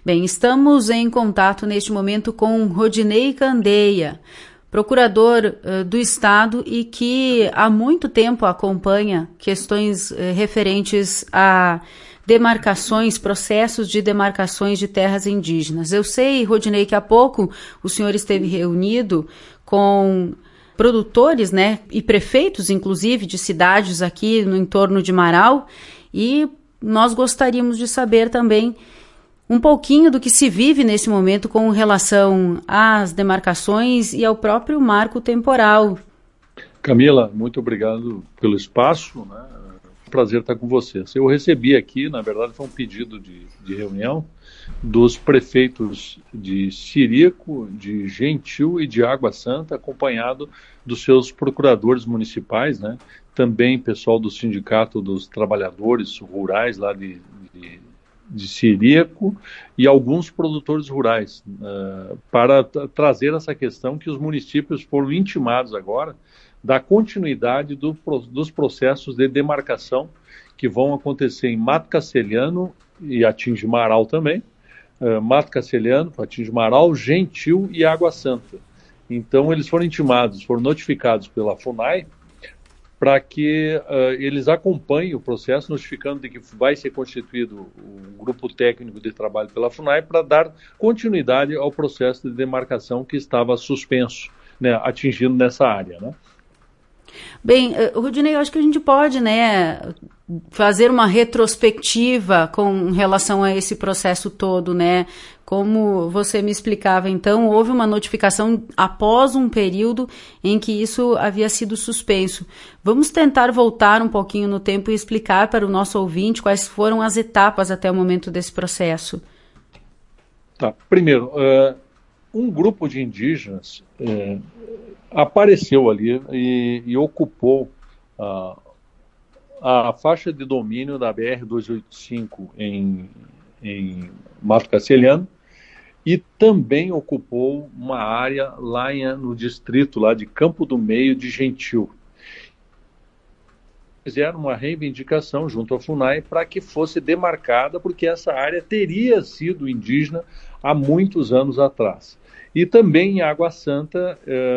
Bem, estamos em contato neste momento com Rodinei Candeia, procurador do Estado e que há muito tempo acompanha questões referentes a demarcações, processos de demarcações de terras indígenas. Eu sei, Rodinei, que há pouco o senhor esteve reunido com produtores, né, e prefeitos, inclusive, de cidades aqui no entorno de Marau, e nós gostaríamos de saber também um pouquinho do que se vive nesse momento com relação às demarcações e ao próprio marco temporal. Camila, muito obrigado pelo espaço, né? Prazer estar com vocês. Eu recebi aqui, na verdade, foi um pedido de reunião dos prefeitos de Ciríaco, de Gentil e de Água Santa, acompanhado dos seus procuradores municipais, né? Também pessoal do Sindicato dos Trabalhadores Rurais lá de Ciríaco e alguns produtores rurais, para trazer essa questão que os municípios foram intimados agora da continuidade dos processos de demarcação que vão acontecer em Mato Castelhano e atinge Marau também, Mato Castelhano, atinge Marau, Gentil e Água Santa. Então eles foram intimados, foram notificados pela FUNAI para que eles acompanhem o processo, notificando de que vai ser constituído um grupo técnico de trabalho pela FUNAI para dar continuidade ao processo de demarcação que estava suspenso, né, atingindo nessa área, né? Bem, Rodinei, eu acho que a gente pode, né, fazer uma retrospectiva com relação a esse processo todo, né? Como você me explicava, então, houve uma notificação após um período em que isso havia sido suspenso. Vamos tentar voltar um pouquinho no tempo e explicar para o nosso ouvinte quais foram as etapas até o momento desse processo. Tá. Primeiro, um grupo de indígenas apareceu ali e ocupou a faixa de domínio da BR-285 em Mato Castelhano e também ocupou uma área lá no distrito lá de Campo do Meio de Gentil. Fizeram uma reivindicação junto à FUNAI para que fosse demarcada, porque essa área teria sido indígena há muitos anos atrás. E também em Água Santa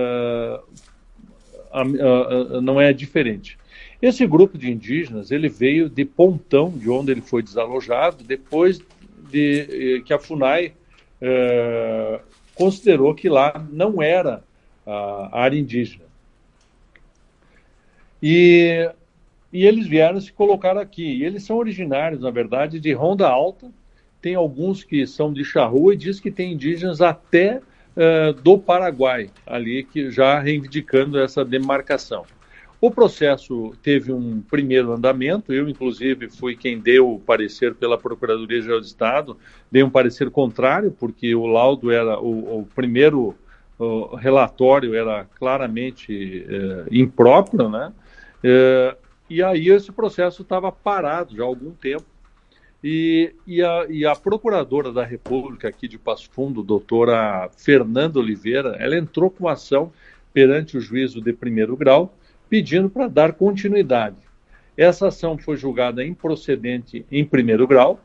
não é diferente. Esse grupo de indígenas, ele veio de Pontão, de onde ele foi desalojado, depois de que a FUNAI considerou que lá não era a área indígena. E eles vieram se colocar aqui. E eles são originários, na verdade, de Ronda Alta. Tem alguns que são de Charrua e diz que tem indígenas até do Paraguai, ali que já reivindicando essa demarcação. O processo teve um primeiro andamento, eu inclusive fui quem deu o parecer pela Procuradoria-Geral do Estado, dei um parecer contrário, porque o laudo era, o primeiro relatório era claramente impróprio, né? E aí esse processo estava parado já há algum tempo. E a Procuradora da República aqui de Passo Fundo, doutora Fernanda Oliveira, ela entrou com ação perante o juízo de primeiro grau, pedindo para dar continuidade. Essa ação foi julgada improcedente em primeiro grau,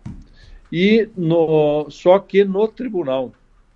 só que no tribunal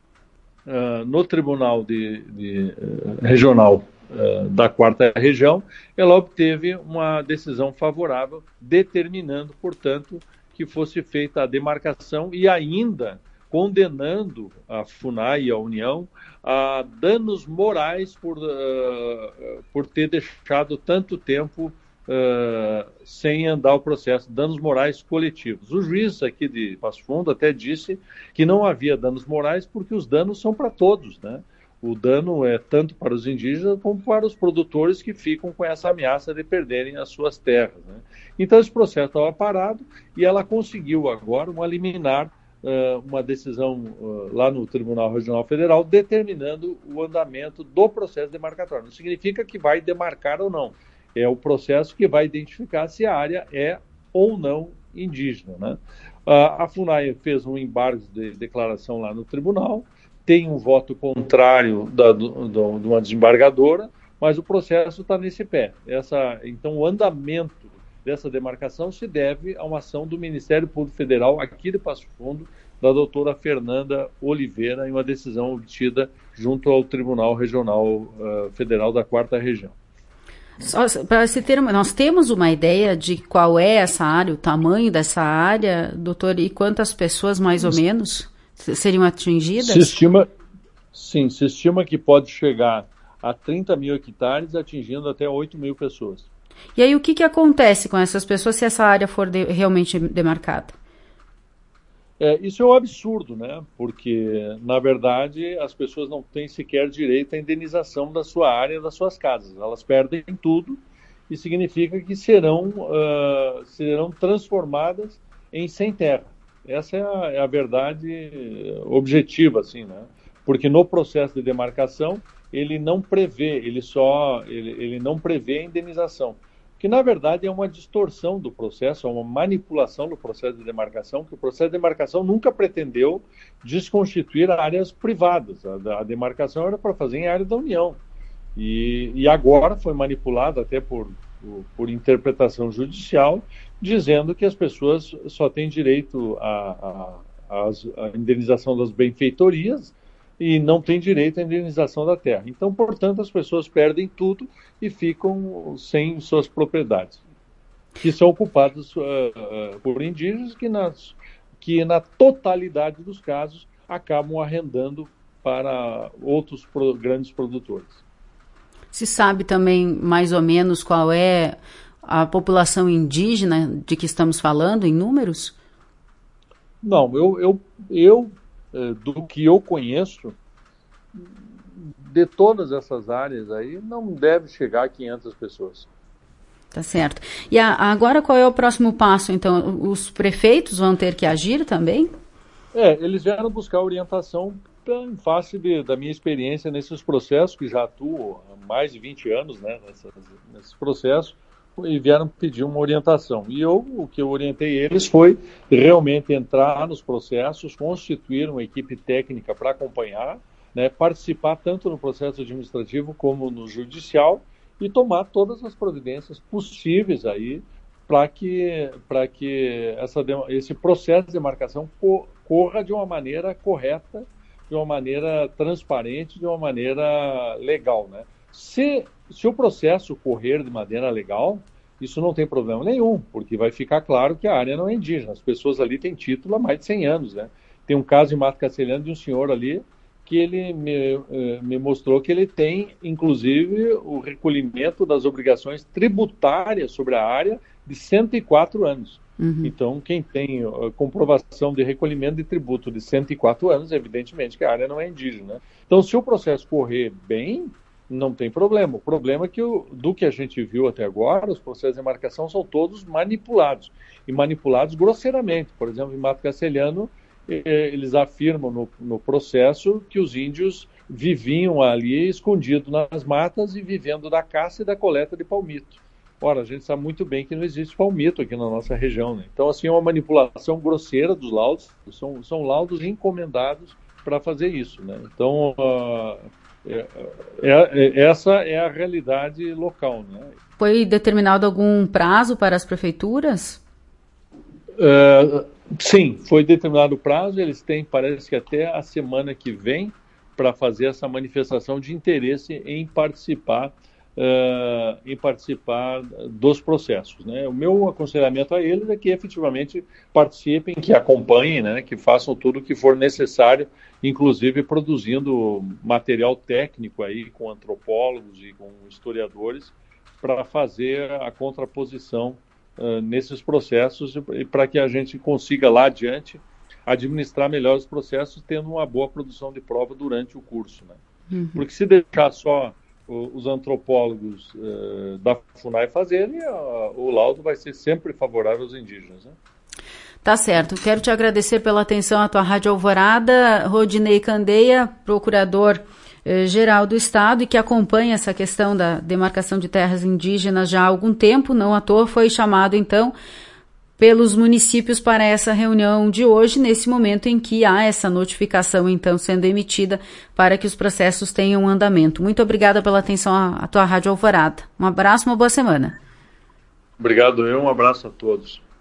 regional da 4ª Região, ela obteve uma decisão favorável, determinando, portanto, que fosse feita a demarcação e ainda condenando a FUNAI e a União a danos morais por ter deixado tanto tempo sem andar o processo, danos morais coletivos. O juiz aqui de Passo Fundo até disse que não havia danos morais porque os danos são para todos, né? O dano é tanto para os indígenas como para os produtores que ficam com essa ameaça de perderem as suas terras, né? Então esse processo estava parado e ela conseguiu agora uma liminar, uma decisão lá no Tribunal Regional Federal determinando o andamento do processo demarcatório. Não significa que vai demarcar ou não. É o processo que vai identificar se a área é ou não indígena, né? A FUNAI fez um embargo de declaração lá no tribunal, tem um voto contrário de uma desembargadora, mas o processo está nesse pé. Então, o andamento dessa demarcação se deve a uma ação do Ministério Público Federal aqui de Passo Fundo, da doutora Fernanda Oliveira, em uma decisão obtida junto ao Tribunal Regional Federal da 4ª Região. Para se ter, nós temos uma ideia de qual é essa área, o tamanho dessa área, doutor, e quantas pessoas mais ou menos seriam atingidas? Se estima que pode chegar a 30 mil hectares, atingindo até 8 mil pessoas. E aí o que acontece com essas pessoas se essa área for realmente demarcada? Isso é um absurdo, né? Porque, na verdade, as pessoas não têm sequer direito à indenização da sua área, das suas casas. Elas perdem tudo e significa que serão transformadas em sem terra. Essa é a verdade objetiva, assim, né? Porque no processo de demarcação ele não prevê, ele não prevê a indenização. Que na verdade é uma distorção do processo, é uma manipulação do processo de demarcação, que o processo de demarcação nunca pretendeu desconstituir áreas privadas. A demarcação era para fazer em área da União. E agora foi manipulado até por interpretação judicial, dizendo que as pessoas só têm direito à indenização das benfeitorias e não têm direito à indenização da terra. Então, portanto, as pessoas perdem tudo e ficam sem suas propriedades, que são ocupadas por indígenas que na totalidade dos casos acabam arrendando para outros grandes produtores. Se sabe também mais ou menos qual é a população indígena de que estamos falando em números? Não, do que eu conheço, de todas essas áreas aí, não deve chegar a 500 pessoas. Tá certo. E agora qual é o próximo passo, então? Os prefeitos vão ter que agir também? Eles vieram buscar orientação em face da minha experiência nesses processos, que já atuo há mais de 20 anos, né, nesses processos, e vieram pedir uma orientação. E o que eu orientei eles foi realmente entrar nos processos, constituir uma equipe técnica para acompanhar, né, participar tanto no processo administrativo como no judicial e tomar todas as providências possíveis aí para que esse processo de demarcação corra de uma maneira correta, de uma maneira transparente, de uma maneira legal, né? Se o processo correr de maneira legal, isso não tem problema nenhum, porque vai ficar claro que a área não é indígena. As pessoas ali têm título há mais de 100 anos, né? Tem um caso em Mato Castelhano de um senhor ali que ele me mostrou que ele tem, inclusive, o recolhimento das obrigações tributárias sobre a área de 104 anos. Uhum. Então, quem tem comprovação de recolhimento de tributo de 104 anos, evidentemente que a área não é indígena. Então, se o processo correr bem, não tem problema. O problema é que, do que a gente viu até agora, os processos de demarcação são todos manipulados, e manipulados grosseiramente. Por exemplo, em Mato Castelhano, eles afirmam no processo que os índios viviam ali escondidos nas matas e vivendo da caça e da coleta de palmito. Ora, a gente sabe muito bem que não existe palmito aqui na nossa região, né? Então, assim, é uma manipulação grosseira dos laudos, são laudos encomendados para fazer isso, né? Então, essa é a realidade local, né? Foi determinado algum prazo para as prefeituras? Sim, foi determinado o prazo. Eles têm, parece que até a semana que vem, para fazer essa manifestação de interesse em participar dos processos, né? O meu aconselhamento a eles é que efetivamente participem, que acompanhem, né? Que façam tudo o que for necessário, inclusive produzindo material técnico aí com antropólogos e com historiadores para fazer a contraposição nesses processos e para que a gente consiga lá adiante administrar melhor os processos, tendo uma boa produção de prova durante o curso, né? Uhum. Porque se deixar só os antropólogos da FUNAI fazerem, o laudo vai ser sempre favorável aos indígenas, né? Tá certo. Quero te agradecer pela atenção à tua Rádio Alvorada, Rodinei Candeia, procurador-geral do Estado, e que acompanha essa questão da demarcação de terras indígenas já há algum tempo. Não à toa foi chamado, então, pelos municípios para essa reunião de hoje, nesse momento em que há essa notificação, então, sendo emitida para que os processos tenham andamento. Muito obrigada pela atenção à tua Rádio Alvorada. Um abraço, uma boa semana. Obrigado, um abraço a todos.